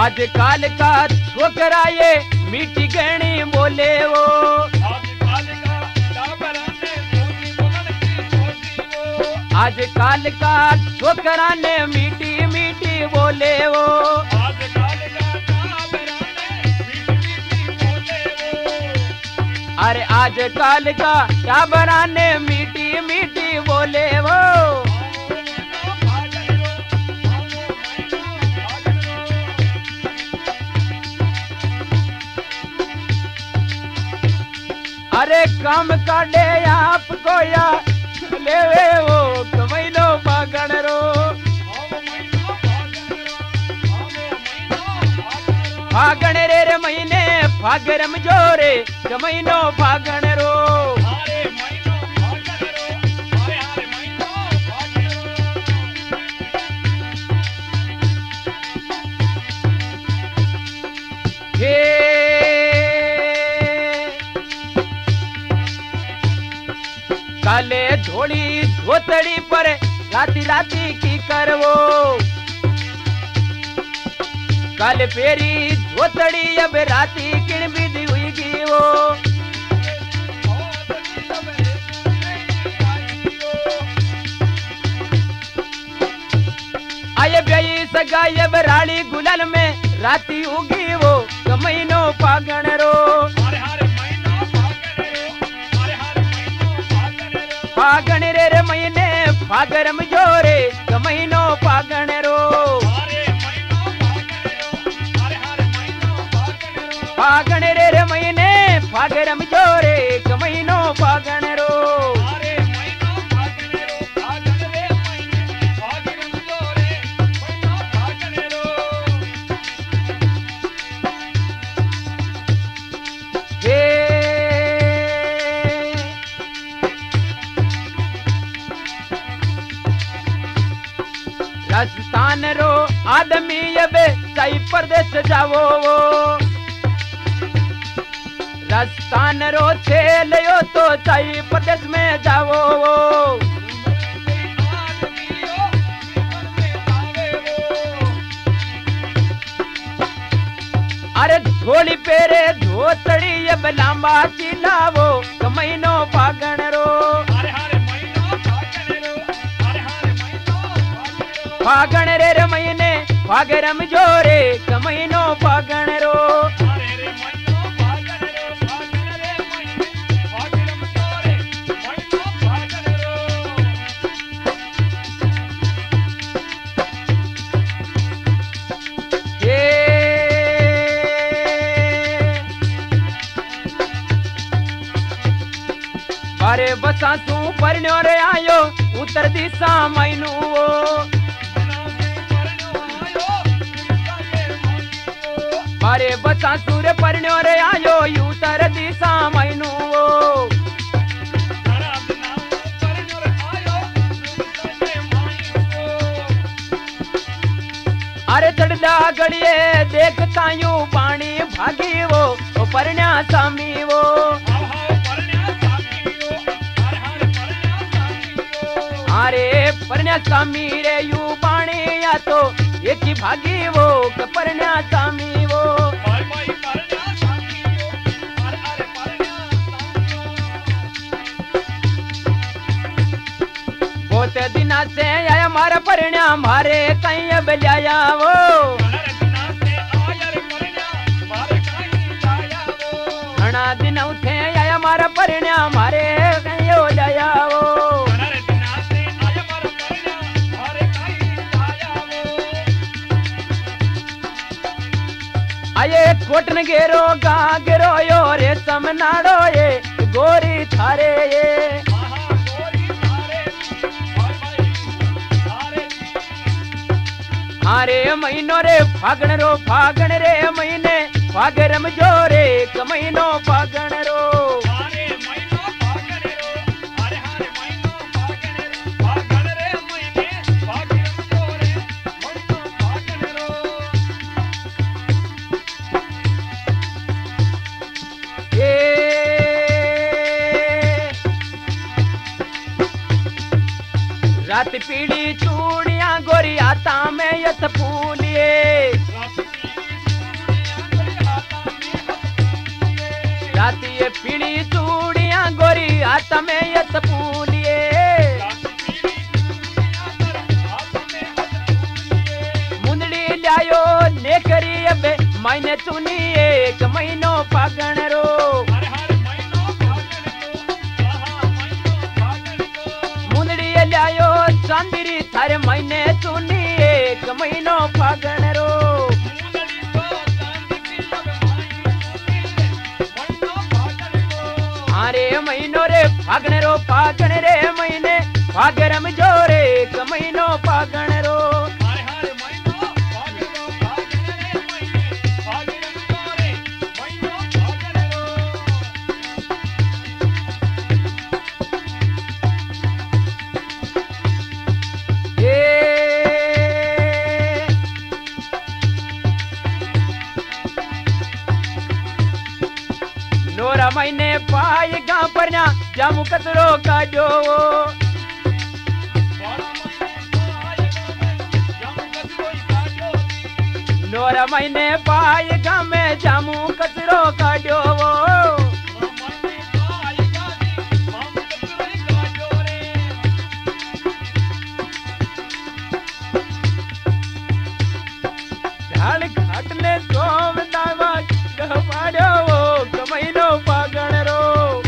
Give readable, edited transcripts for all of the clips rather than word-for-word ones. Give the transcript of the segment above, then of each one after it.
आजकल का छोकरा ये मीठी गहनी बोले वो, आजकल का छोकरा ने मीठी मीठी बोले वो, अरे आजकल का टाबरा ने मीठी मीठी बोले वो। अरे कम काटे आपको या लेवे वो कमैनो फागण रो, फागण रे महीने फागरम जोरे कमैनो फागण रो, हे काले धोड़ी धोतड़ी पर राती राती की करवो, काले पेरी धोतड़ी अब राती किण विधि हुई की वो, आये ब्याई सगाई अब राली गुलाल में राती उगी वो कमैनो फागण रो, फागण रे महीने फागरम जोरे कमैनो फागण रो, फागण रे महीने फागरम जोरे कमैनो फागण रो, राजस्थान रो आदमी अब सही प्रदेश जावो वो, राजस्थान रो छेलियो तो सही प्रदेश में जावो वो, अरे धोली पेरे धोतड़ी अब लांबा चिलावो कमैनो फागण रो, फागण रे महीने फागरम जोरे कमैनो फागण रो, अरे बसासू परण्यो रे आयो उत्तर दिशा मैनू वो, अरे बसासू रे परण्यो रे आयो उत्तर दिशा मैनू वो, अरे चढ़दा गड़िए देखता यूं पानी भागी वो परण्या सामी वो, अरे परण्या सामी रे यू पानी या तो एक ही भागी वो परण्या सामी वो, बहुत दिना से आया मारा परण्या मारे कहीं अब लाया वो, घना दिन उठे आया मारा परण्या मारे कहीं हो लाया वो, आये कोटन गेरो गागरो यो रे समनाड़ो ये गोरी थारे ये, अरे महीनो रे फागण रो फागण रे महीने फागरम जोरे कमैनो फागण रो, रात पीड़ी चूड़ियां गोरी आता में यथ फूलिए, राती ये पीली चूड़ियां गोरी हाथ में यत पूलिए मुंदड़ी लायो नेकरी अबे मैंने चुनी एक महीनो पागण रो मुंदड़ी लायो चांदरी थारे मैंने चुनी एक महीनो पागण रो अरे महीनो रे फागण रे महीने फागरम जोरे एक महीनो फागण रो नोरा महीने पाए गा परना जामू कतरो काजो नोरा महीने पाए गा में जामू कतरो काजो ढाल घाटने सोम दावा कहवाड़ो महीनो फागण रो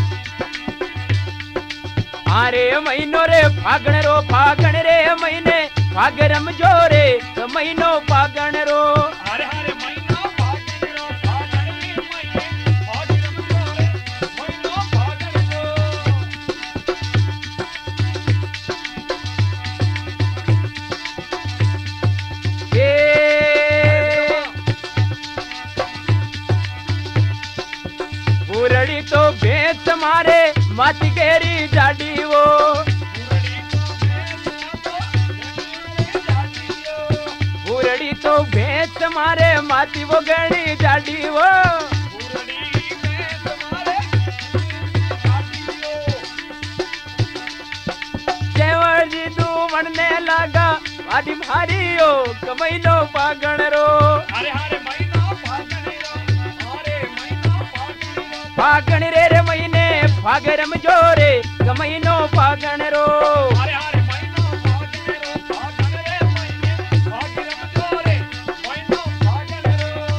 अरे महीनो रे फागण रे महीने फागरम जोरे महीनो फागण रो अरे हरे महीनो फागण रो फागण रे महीने फागरम जोरे महीनो फागण रो पूरड़ी तो बेच मारे माती गेरी जाडी वो पूरड़ी तो बेच मारे माती वो गड़ी जाडी वो जेवर जी तू बनने लगा आदि भारी हो कमैनो पागण रो अरे हरे फागण रे महीने फागरम जोरे महीनो फागण रो अरे हरे महीनो फागण रो फागण रे महीने फागरम जोरे महीनो फागण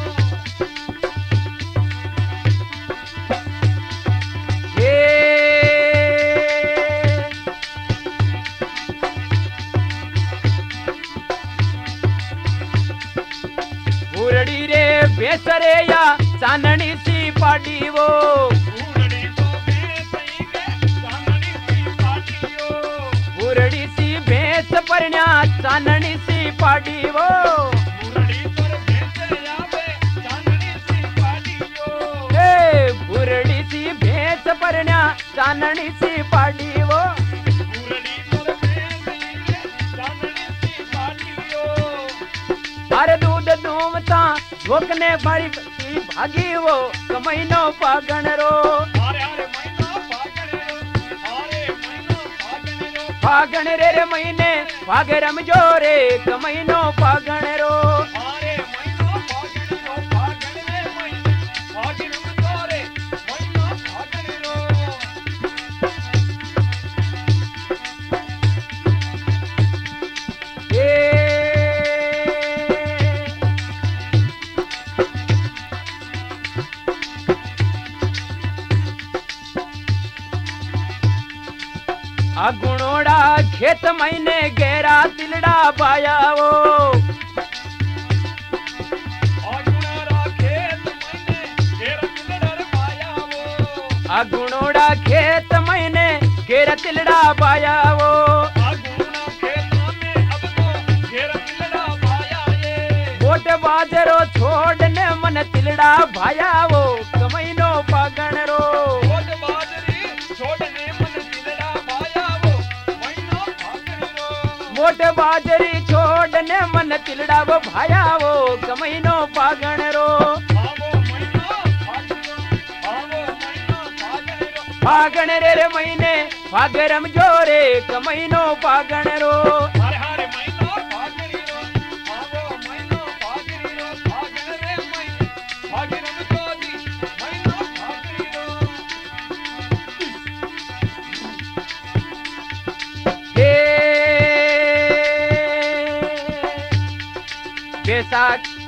रो पूरड़ी रे बेसरे या चांदनी सी पाटी वो पूरड़ी सी भैंस परण्या चांदनी सी पाटी वो पूरड़ी सी भैंस परण्या चांदनी सी पाटी वो अरे दूध दूमता झोंकने बड़ी भागी वो महीनो फागण रो फागण रे महीने फागरम जोरे महीनो फागण रो गुणोड़ा खेत महीने गेरा तिलड़ा पाया वो गुणोड़ा खेत महीने गेरा तिलड़ा पाया वो मोट बाजरो छोड़ने मन तिलड़ा भाया वो कमैनो पागण रो मोट बाजरी छोड़ने मन तिलड़ा वो भाया वो कमैनो पागण रो फागण रे महीने फागरम जोरे कमैनो पागण रो बैसाख